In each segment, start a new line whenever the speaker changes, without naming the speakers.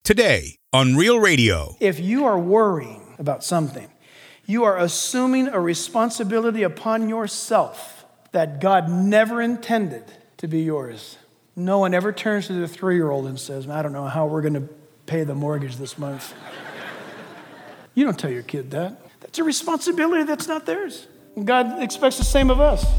Today on Real Radio.
If you are worrying about something, you are assuming a responsibility upon yourself that God never intended to be yours. No one ever turns to their 3-year-old and says, I don't know how we're going to pay the mortgage this month. You don't tell your kid that. That's a responsibility that's not theirs. God expects the same of us.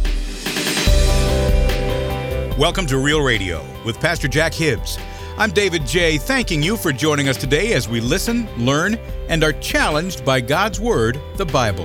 Welcome to Real Radio with Pastor Jack Hibbs. I'm David J., thanking you for joining us today as we listen, learn, and are challenged by God's Word, the Bible.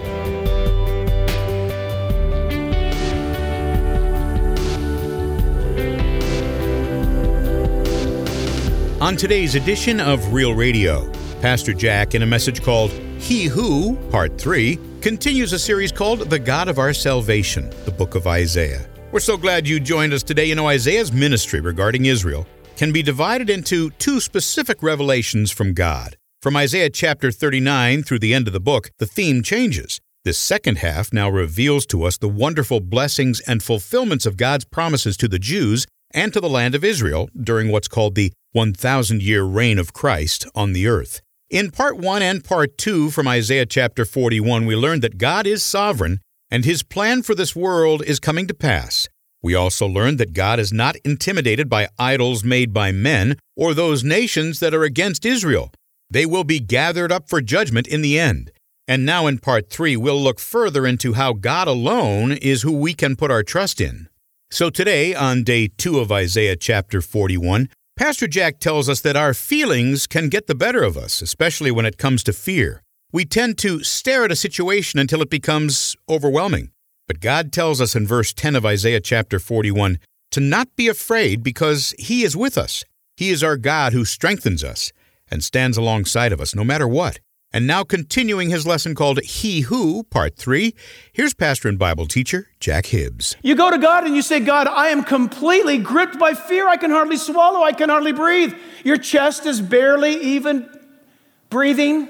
On today's edition of Real Radio, Pastor Jack, in a message called He Who, Part 3, continues a series called The God of Our Salvation, the book of Isaiah. We're so glad you joined us today. You know, Isaiah's ministry regarding Israel can be divided into two specific revelations from God. From Isaiah chapter 39 through the end of the book, the theme changes. This second half now reveals to us the wonderful blessings and fulfillments of God's promises to the Jews and to the land of Israel during what's called the 1,000-year reign of Christ on the earth. In Part 1 and Part 2 from Isaiah chapter 41, we learned that God is sovereign and His plan for this world is coming to pass. We also learned that God is not intimidated by idols made by men or those nations that are against Israel. They will be gathered up for judgment in the end. And now in Part 3, we'll look further into how God alone is who we can put our trust in. So today, on day 2 of Isaiah chapter 41, Pastor Jack tells us that our feelings can get the better of us, especially when it comes to fear. We tend to stare at a situation until it becomes overwhelming. But God tells us in verse 10 of Isaiah chapter 41 to not be afraid because He is with us. He is our God who strengthens us and stands alongside of us no matter what. And now continuing his lesson called He Who, Part 3, here's pastor and Bible teacher Jack Hibbs.
You go to God and you say, God, I am completely gripped by fear. I can hardly swallow. I can hardly breathe. Your chest is barely even breathing.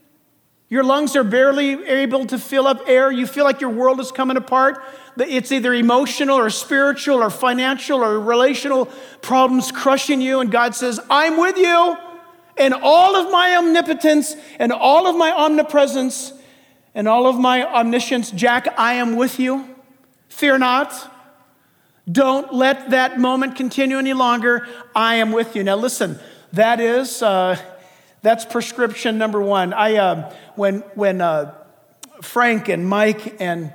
Your lungs are barely able to fill up air. You feel like your world is coming apart. It's either emotional or spiritual or financial or relational problems crushing you. And God says, I'm with you. And all of my omnipotence and all of my omnipresence and all of my omniscience, Jack, I am with you. Fear not. Don't let that moment continue any longer. I am with you. Now listen, that's prescription number one. When Frank and Mike and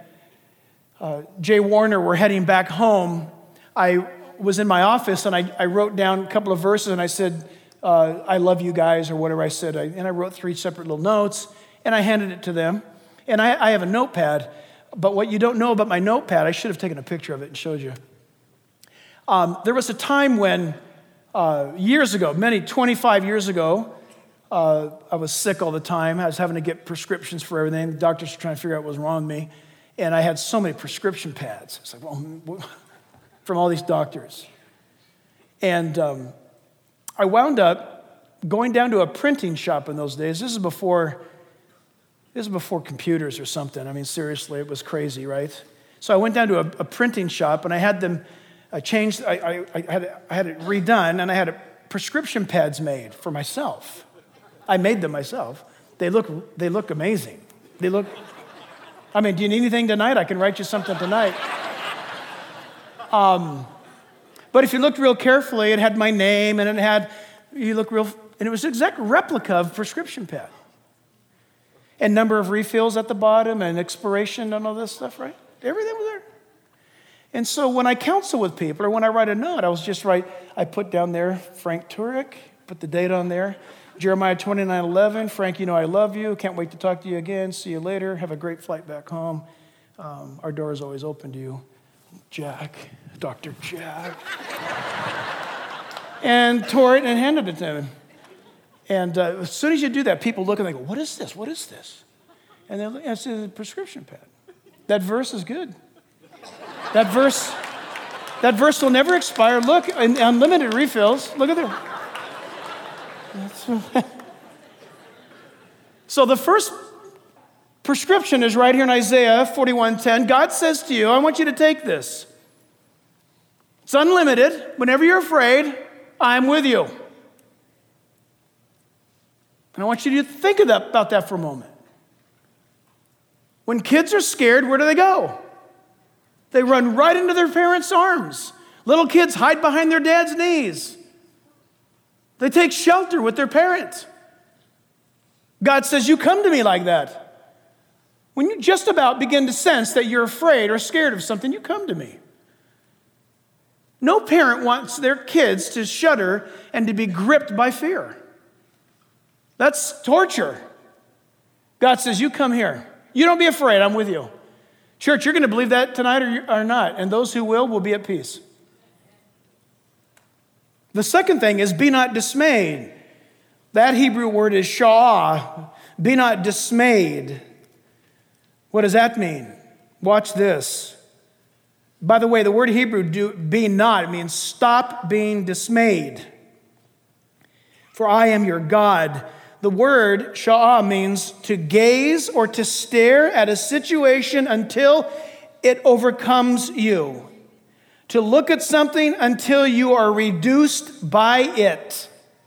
Jay Warner were heading back home, I was in my office and I wrote down a couple of verses and I said, I love you guys, or whatever I said. And I wrote 3 separate little notes, and I handed it to them. And I have a notepad, but what you don't know about my notepad, I should have taken a picture of it and showed you. There was a time when, years ago, 25 years ago, I was sick all the time. I was having to get prescriptions for everything. The doctors were trying to figure out what was wrong with me. And I had so many prescription pads. It's like, well, from all these doctors. And I wound up going down to a printing shop in those days. This is before computers or something. I mean, seriously, it was crazy, right? So I went down to a printing shop and I had them changed. I had it redone and I had prescription pads made for myself. I made them myself. They look amazing. Do you need anything tonight? I can write you something tonight. But if you looked real carefully, it had my name, and and it was an exact replica of prescription pad. And number of refills at the bottom, and expiration, and all this stuff, right? Everything was there. And so when I counsel with people, or when I write a note, I put down there, Frank Turek, put the date on there, Jeremiah 29:11, Frank, you know I love you, can't wait to talk to you again, see you later, have a great flight back home. Our door is always open to you. Jack, Dr. Jack. And tore it and handed it to him. And as soon as you do that, people look and they go, what is this? What is this? And it's a prescription pad. That verse is good. That verse will never expire. Look, unlimited refills. Look at there. So the first prescription is right here in Isaiah 41:10. God says to you, I want you to take this. It's unlimited. Whenever you're afraid, I'm with you. And I want you to think about that for a moment. When kids are scared, where do they go? They run right into their parents' arms. Little kids hide behind their dad's knees. They take shelter with their parents. God says, you come to me like that. When you just about begin to sense that you're afraid or scared of something, you come to me. No parent wants their kids to shudder and to be gripped by fear. That's torture. God says, you come here. You don't be afraid, I'm with you. Church, you're going to believe that tonight or not, and those who will be at peace. The second thing is, be not dismayed. That Hebrew word is sha'ah. Be not dismayed. What does that mean? Watch this. By the way, the word Hebrew, be not, it means stop being dismayed. For I am your God. The word sha'ah means to gaze or to stare at a situation until it overcomes you. To look at something until you are reduced by it.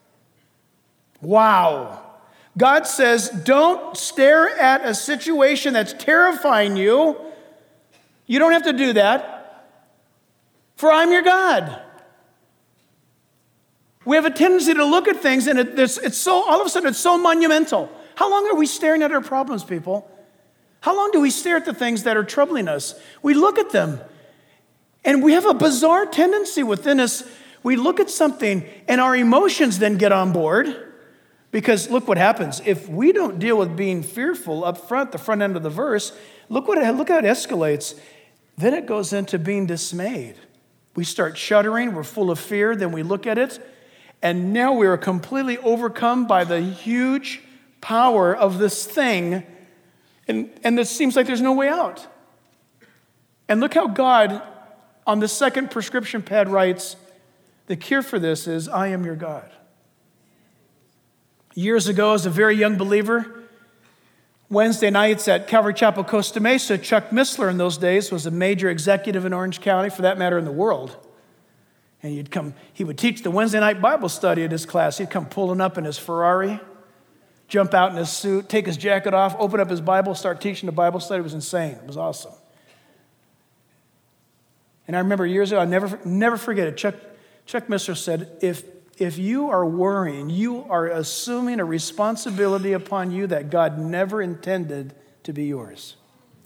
Wow. God says, don't stare at a situation that's terrifying you. You don't have to do that. For I'm your God. We have a tendency to look at things and it's so, all of a sudden it's so monumental. How long are we staring at our problems, people? How long do we stare at the things that are troubling us? We look at them and we have a bizarre tendency within us. We look at something and our emotions then get on board because look what happens. If we don't deal with being fearful up front, the front end of the verse, look how it escalates. Then it goes into being dismayed. We start shuddering. We're full of fear. Then we look at it. And now we are completely overcome by the huge power of this thing. And it seems like there's no way out. And look how God, on the second prescription pad, writes, the cure for this is, I am your God. Years ago, as a very young believer, Wednesday nights at Calvary Chapel, Costa Mesa, Chuck Missler in those days was a major executive in Orange County, for that matter in the world. And he would teach the Wednesday night Bible study at his class. He'd come pulling up in his Ferrari, jump out in his suit, take his jacket off, open up his Bible, start teaching the Bible study. It was insane. It was awesome. And I remember years ago, I'll never forget it. Chuck Missler said, if you are worrying, you are assuming a responsibility upon you that God never intended to be yours.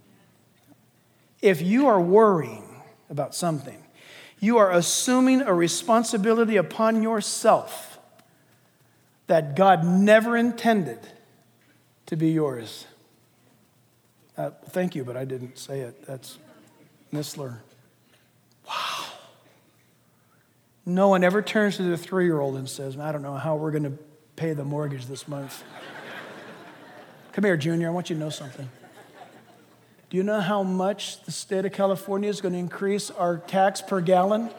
If you are worrying about something, you are assuming a responsibility upon yourself that God never intended to be yours. Thank you, but I didn't say it. That's Missler. Wow. No one ever turns to their 3-year-old and says, I don't know how we're going to pay the mortgage this month. Come here, Junior, I want you to know something. Do you know how much the state of California is going to increase our tax per gallon?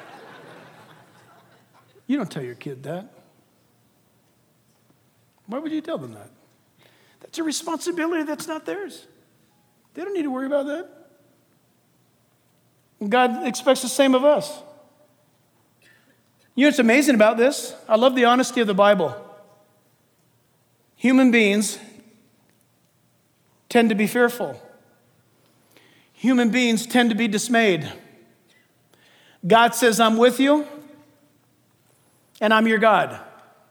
You don't tell your kid that. Why would you tell them that? That's a responsibility that's not theirs. They don't need to worry about that. And God expects the same of us. You know what's amazing about this? I love the honesty of the Bible. Human beings tend to be fearful. Human beings tend to be dismayed. God says, I'm with you, and I'm your God.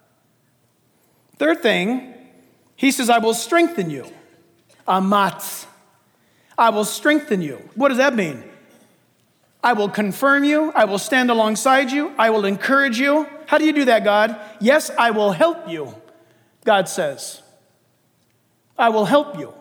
Third thing, he says, I will strengthen you. Amatz. I will strengthen you. What does that mean? I will confirm you. I will stand alongside you. I will encourage you. How do you do that, God? Yes, I will help you, God says. I will help you.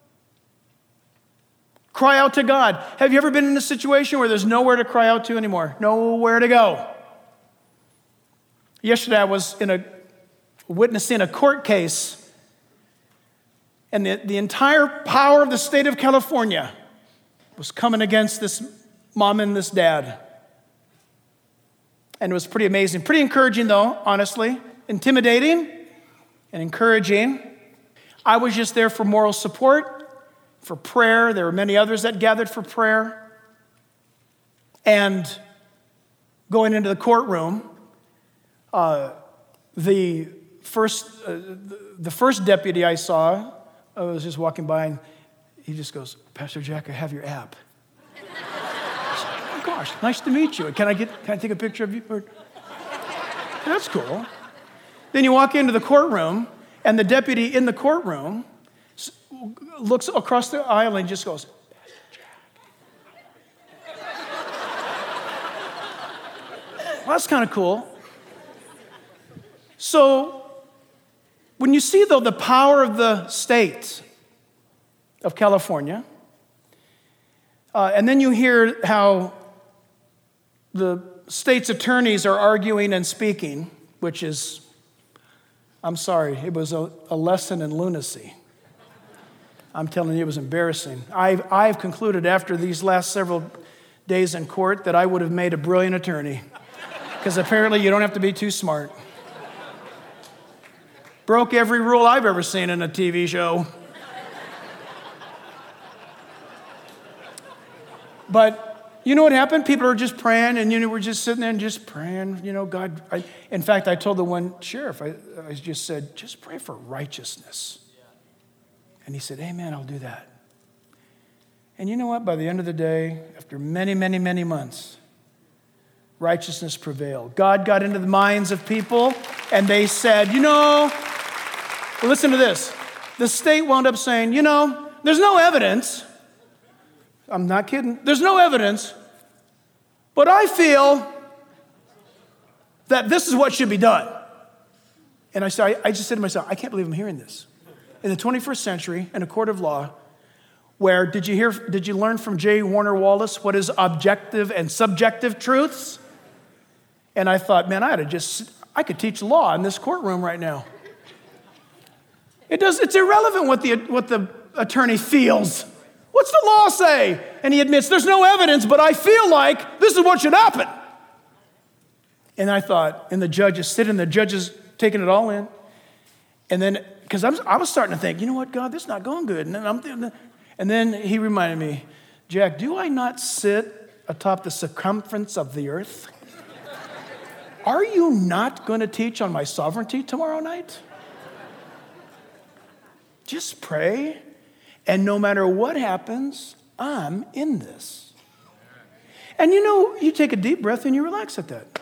Cry out to God. Have you ever been in a situation where there's nowhere to cry out to anymore? Nowhere to go. Yesterday I was witnessing a court case, and the entire power of the state of California was coming against this mom and this dad. And it was pretty amazing. Pretty encouraging, though, honestly. Intimidating and encouraging. I was just there for moral support, for prayer. There were many others that gathered for prayer. And going into the courtroom, the the first deputy I saw, I was just walking by, and he just goes, Pastor Jack, I have your app. I said, oh gosh, nice to meet you. Can I take a picture of you? That's cool. Then you walk into the courtroom, and the deputy in the courtroom looks across the aisle and just goes, Pastor Jack. Well, that's kind of cool. So when you see, though, the power of the state of California, and then you hear how the state's attorneys are arguing and speaking, which is, I'm sorry, it was a lesson in lunacy. I'm telling you, it was embarrassing. I've concluded after these last several days in court that I would have made a brilliant attorney, because apparently you don't have to be too smart. Broke every rule I've ever seen in a TV show. But you know what happened? People are just praying, and we're just sitting there and just praying. God. In fact, I told the one sheriff, I just said, just pray for righteousness. And he said, amen, I'll do that. And you know what? By the end of the day, after many, many, many months, righteousness prevailed. God got into the minds of people, and they said, listen to this. The state wound up saying, there's no evidence. I'm not kidding. There's no evidence, but I feel that this is what should be done. And I just said to myself, I can't believe I'm hearing this. In the 21st century, in a court of law, where did you learn from J. Warner Wallace what is objective and subjective truths? And I thought, man, I could teach law in this courtroom right now. It's irrelevant what the attorney feels. What's the law say? And he admits, there's no evidence, but I feel like this is what should happen. And I thought, and the judge is sitting, the judge is taking it all in. And then, because I was starting to think, you know what, God, this is not going good. And then he reminded me, Jack, do I not sit atop the circumference of the earth? Are you not going to teach on my sovereignty tomorrow night? Just pray. And no matter what happens, I'm in this. And you take a deep breath and you relax at that.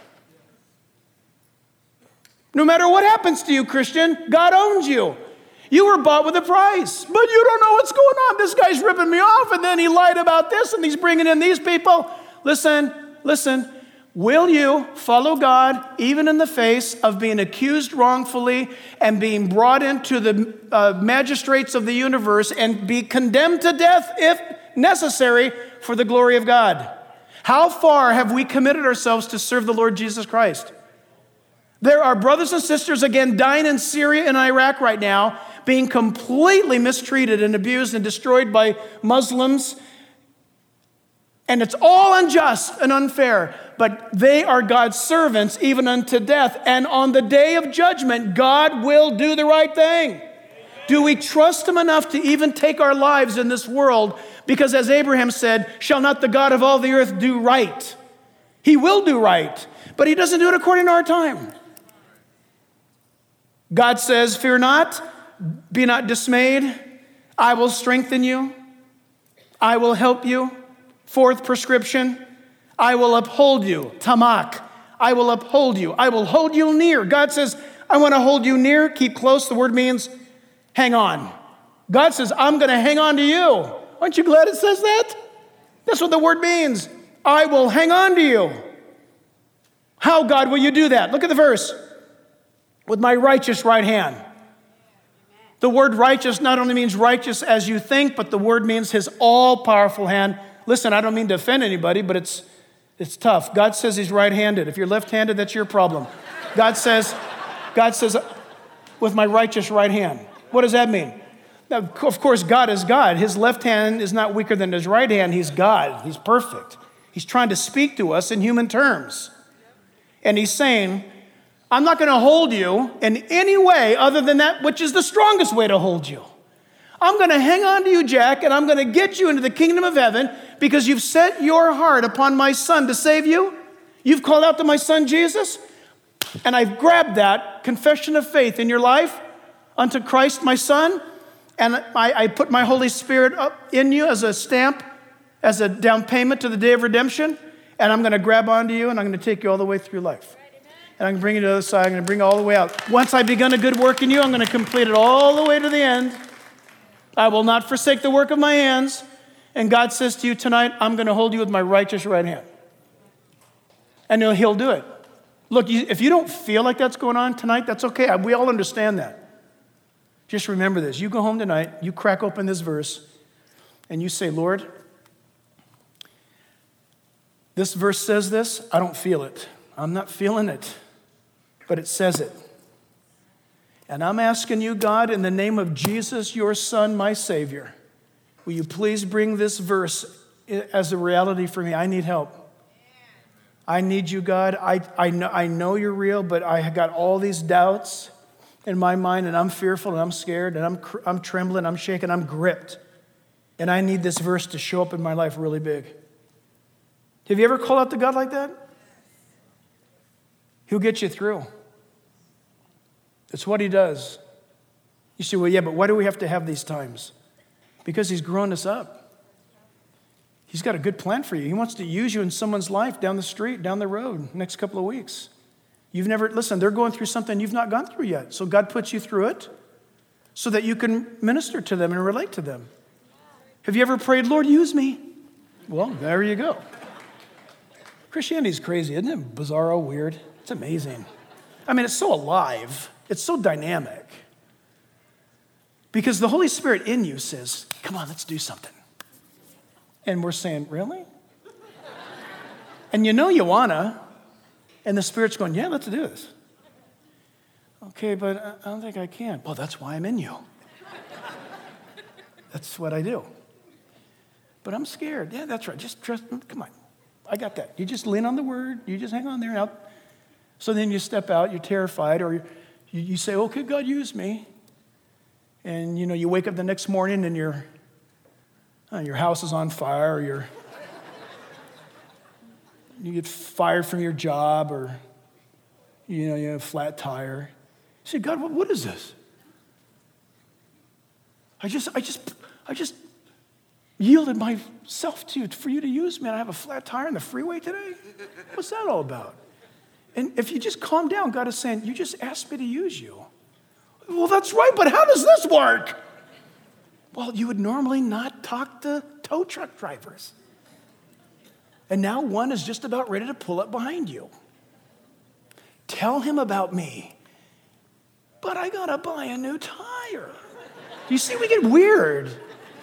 No matter what happens to you, Christian, God owns you. You were bought with a price, but you don't know what's going on. This guy's ripping me off, and then he lied about this, and he's bringing in these people. Listen. Will you follow God even in the face of being accused wrongfully and being brought into the magistrates of the universe and be condemned to death if necessary for the glory of God? How far have we committed ourselves to serve the Lord Jesus Christ? There are brothers and sisters, again, dying in Syria and Iraq right now, being completely mistreated and abused and destroyed by Muslims. And it's all unjust and unfair, but they are God's servants even unto death. And on the day of judgment, God will do the right thing. Do we trust him enough to even take our lives in this world? Because as Abraham said, shall not the God of all the earth do right? He will do right, but he doesn't do it according to our time. God says, fear not, be not dismayed. I will strengthen you. I will help you. Fourth prescription, I will uphold you. Tamak, I will uphold you. I will hold you near. God says, I want to hold you near, keep close. The word means hang on. God says, I'm going to hang on to you. Aren't you glad it says that? That's what the word means. I will hang on to you. How, God, will you do that? Look at the verse. With my righteous right hand. The word righteous not only means righteous as you think, but the word means his all-powerful hand. Listen, I don't mean to offend anybody, but it's tough. God says he's right-handed. If you're left-handed, that's your problem. God says, with my righteous right hand. What does that mean? Now, of course, God is God. His left hand is not weaker than his right hand. He's God. He's perfect. He's trying to speak to us in human terms. And he's saying, I'm not going to hold you in any way other than that which is the strongest way to hold you. I'm going to hang on to you, Jack, and I'm going to get you into the kingdom of heaven because you've set your heart upon my son to save you. You've called out to my son, Jesus, and I've grabbed that that confession of faith in your life unto Christ my Son, and I put my Holy Spirit up in you as a stamp, as a down payment to the day of redemption, and I'm going to grab onto you, and I'm going to take you all the way through life. And I'm going to bring you to the other side. I'm going to bring you all the way out. Once I've begun a good work in you, I'm going to complete it all the way to the end. I will not forsake the work of my hands. And God says to you tonight, I'm going to hold you with my righteous right hand. And he'll do it. Look, if you don't feel like that's going on tonight, that's okay. We all understand that. Just remember this. You go home tonight, you crack open this verse, and you say, Lord, this verse says this. I don't feel it. I'm not feeling it. But it says it. And I'm asking you, God, in the name of Jesus, your Son, my Savior, will you please bring this verse as a reality for me? I need help. I need you, God. I know you're real, but I got all these doubts in my mind, and I'm fearful, and I'm scared, and I'm trembling, I'm shaking, I'm gripped. And I need this verse to show up in my life really big. Have you ever called out to God like that? He'll get you through. It's what he does. You say, well, yeah, but why do we have to have these times? Because he's grown us up. He's got a good plan for you. He wants to use you in someone's life down the street, down the road, next couple of weeks. Listen, they're going through something you've not gone through yet. So God puts you through it so that you can minister to them and relate to them. Have you ever prayed, Lord, use me? Well, there you go. Christianity's crazy, isn't it? Bizarro, weird. It's amazing. I mean, it's so alive. It's so dynamic. Because the Holy Spirit in you says, come on, let's do something. And we're saying, really? And you know you wanna. And the Spirit's going, yeah, let's do this. Okay, but I don't think I can. Well, that's why I'm in you. That's what I do. But I'm scared. Yeah, that's right. Just trust, come on. I got that. You just lean on the word. You just hang on there. Now. So then you step out, you're terrified, or you say, okay, God, use me. And, you wake up the next morning and your house is on fire, or you get fired from your job, or, you have a flat tire. You say, God, what is this? I just yielded myself to you for you to use me, and I have a flat tire on the freeway today? What's that all about? And if you just calm down, God is saying, you just asked me to use you. Well, that's right, but how does this work? Well, you would normally not talk to tow truck drivers. And now one is just about ready to pull up behind you. Tell him about me. But I gotta buy a new tire. You see, we get weird.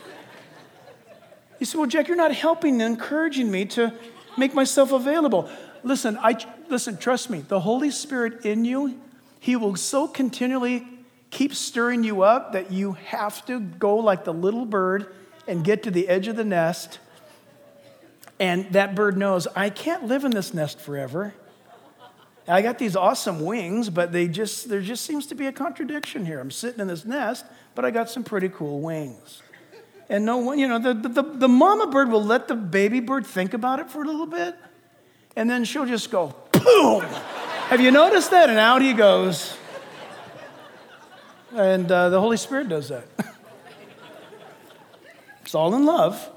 You say, well, Jack, you're not helping and encouraging me to make myself available. Listen, trust me. The Holy Spirit in you, he will so continually keep stirring you up that you have to go like the little bird and get to the edge of the nest. And that bird knows, I can't live in this nest forever. I got these awesome wings, but there just seems to be a contradiction here. I'm sitting in this nest, but I got some pretty cool wings. And no one, the mama bird will let the baby bird think about it for a little bit, and then she'll just go, boom! Have you noticed that? And out he goes. And the Holy Spirit does that. It's all in love.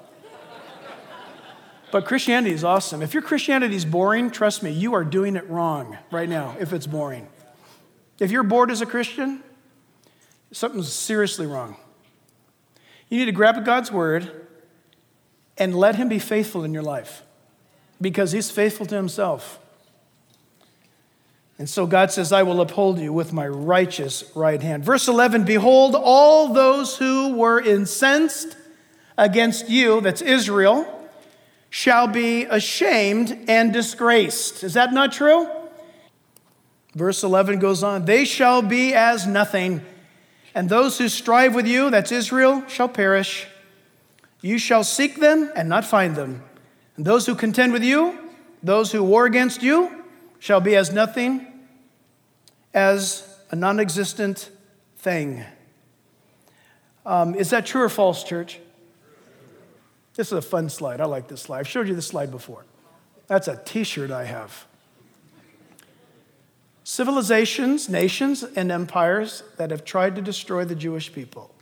But Christianity is awesome. If your Christianity is boring, trust me, you are doing it wrong right now if it's boring. If you're bored as a Christian, something's seriously wrong. You need to grab God's word and let him be faithful in your life because he's faithful to himself. And so God says, I will uphold you with my righteous right hand. Verse 11, behold, all those who were incensed against you, that's Israel, shall be ashamed and disgraced. Is that not true? Verse 11 goes on, they shall be as nothing, and those who strive with you, that's Israel, shall perish. You shall seek them and not find them. And those who contend with you, those who war against you, shall be as nothing, as a non-existent thing. Is that true or false, church? This is a fun slide. I like this slide. I've showed you this slide before. That's a t-shirt I have. civilizations, nations, and empires that have tried to destroy the Jewish people.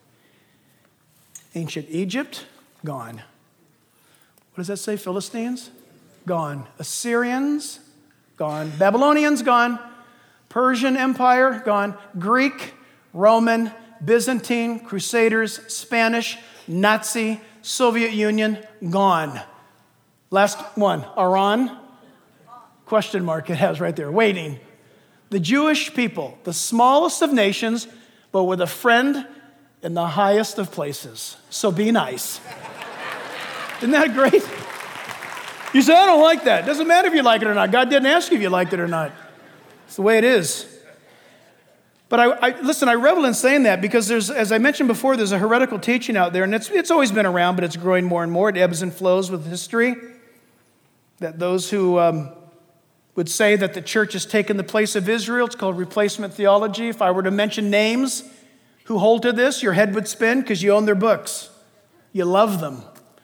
Ancient Egypt, gone. What does that say? Philistines? Gone. Assyrians? Gone. Babylonians? Gone. Persian Empire? Gone. Greek, Roman, Byzantine, Crusaders, Spanish, Nazi, Soviet Union? Gone. Last one. Iran? Question mark it has right there. Waiting. The Jewish people, the smallest of nations, but with a friend in the highest of places. So be nice. Isn't that great? You say, I don't like that. Doesn't matter if you like it or not. God didn't ask you if you liked it or not. It's the way it is. But I revel in saying that because there's, as I mentioned before, there's a heretical teaching out there, and it's always been around, but it's growing more and more. It ebbs and flows with history. That those who would say that the church has taken the place of Israel, it's called replacement theology. If I were to mention names who hold to this, your head would spin because you own their books. You love them.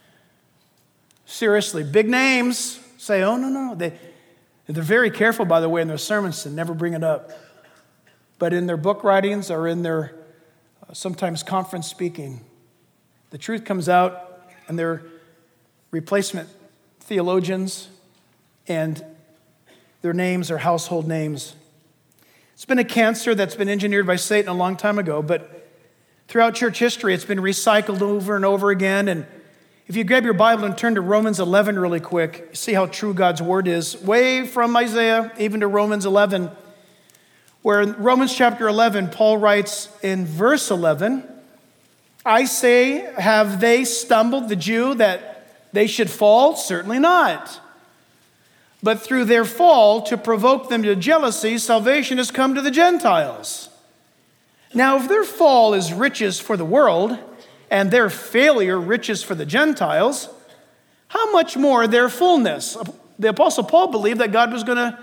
Seriously, big names say, oh, no. They're very careful, by the way, in their sermons to never bring it up. But in their book writings or in their sometimes conference speaking, the truth comes out, and they're replacement theologians, and their names are household names. It's been a cancer that's been engineered by Satan a long time ago, but throughout church history, it's been recycled over and over again. And if you grab your Bible and turn to Romans 11 really quick, you see how true God's word is, way from Isaiah even to Romans 11, where in Romans chapter 11, Paul writes in verse 11, I say, have they stumbled, the Jew, that they should fall? Certainly not. But through their fall, to provoke them to jealousy, salvation has come to the Gentiles. Now, if their fall is riches for the world, and their failure riches for the Gentiles, how much more their fullness? The Apostle Paul believed that God was going to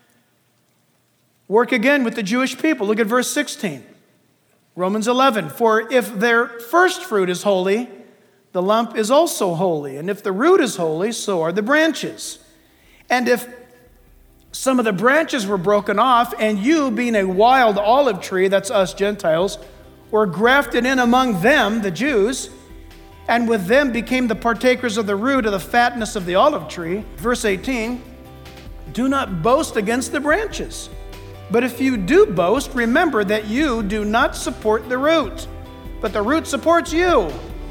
work again with the Jewish people. Look at verse 16. Romans 11. For if their first fruit is holy, the lump is also holy. And if the root is holy, so are the branches. And if some of the branches were broken off, and you, being a wild olive tree, that's us Gentiles, were grafted in among them, the Jews, and with them became the partakers of the root of the fatness of the olive tree. Verse 18, do not boast against the branches. But if you do boast, remember that you do not support the root, but the root supports you.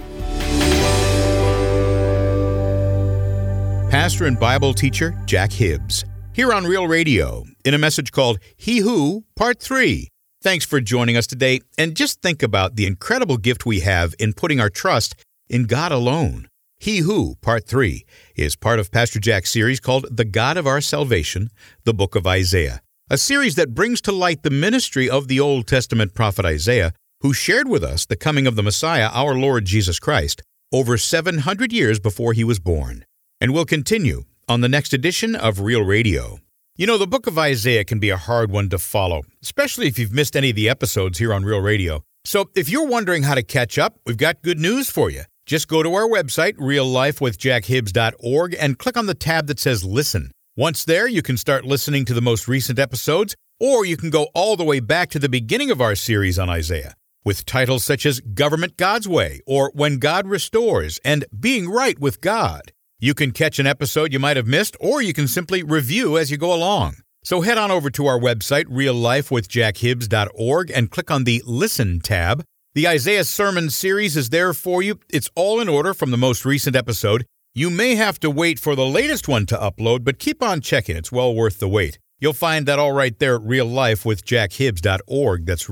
Pastor and Bible teacher Jack Hibbs, here on Real Radio, in a message called He Who, Part 3. Thanks for joining us today, and just think about the incredible gift we have in putting our trust in God alone. He Who, Part 3, is part of Pastor Jack's series called The God of Our Salvation, the Book of Isaiah, a series that brings to light the ministry of the Old Testament prophet Isaiah, who shared with us the coming of the Messiah, our Lord Jesus Christ, over 700 years before he was born. And we'll continue on the next edition of Real Radio. You know, the book of Isaiah can be a hard one to follow, especially if you've missed any of the episodes here on Real Radio. So if you're wondering how to catch up, we've got good news for you. Just go to our website, reallifewithjackhibbs.org, and click on the tab that says Listen. Once there, you can start listening to the most recent episodes, or you can go all the way back to the beginning of our series on Isaiah, with titles such as Government God's Way, or When God Restores, and Being Right with God. You can catch an episode you might have missed, or you can simply review as you go along. So head on over to our website, reallifewithjackhibbs.org, and click on the Listen tab. The Isaiah Sermon Series is there for you. It's all in order from the most recent episode. You may have to wait for the latest one to upload, but keep on checking. It's well worth the wait. You'll find that all right there at reallifewithjackhibbs.org. That's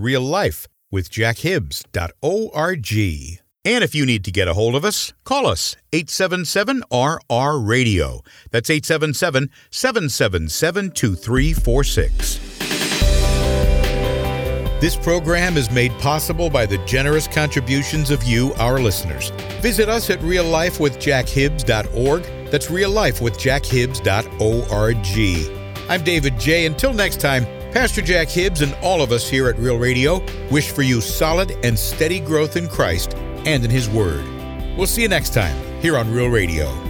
reallifewithjackhibbs.org. And if you need to get a hold of us, call us, 877-RR-RADIO. That's 877-777-2346. This program is made possible by the generous contributions of you, our listeners. Visit us at reallifewithjackhibbs.org. That's reallifewithjackhibbs.org. I'm David J. Until next time, Pastor Jack Hibbs and all of us here at Real Radio wish for you solid and steady growth in Christ and in His Word. We'll see you next time here on Real Radio.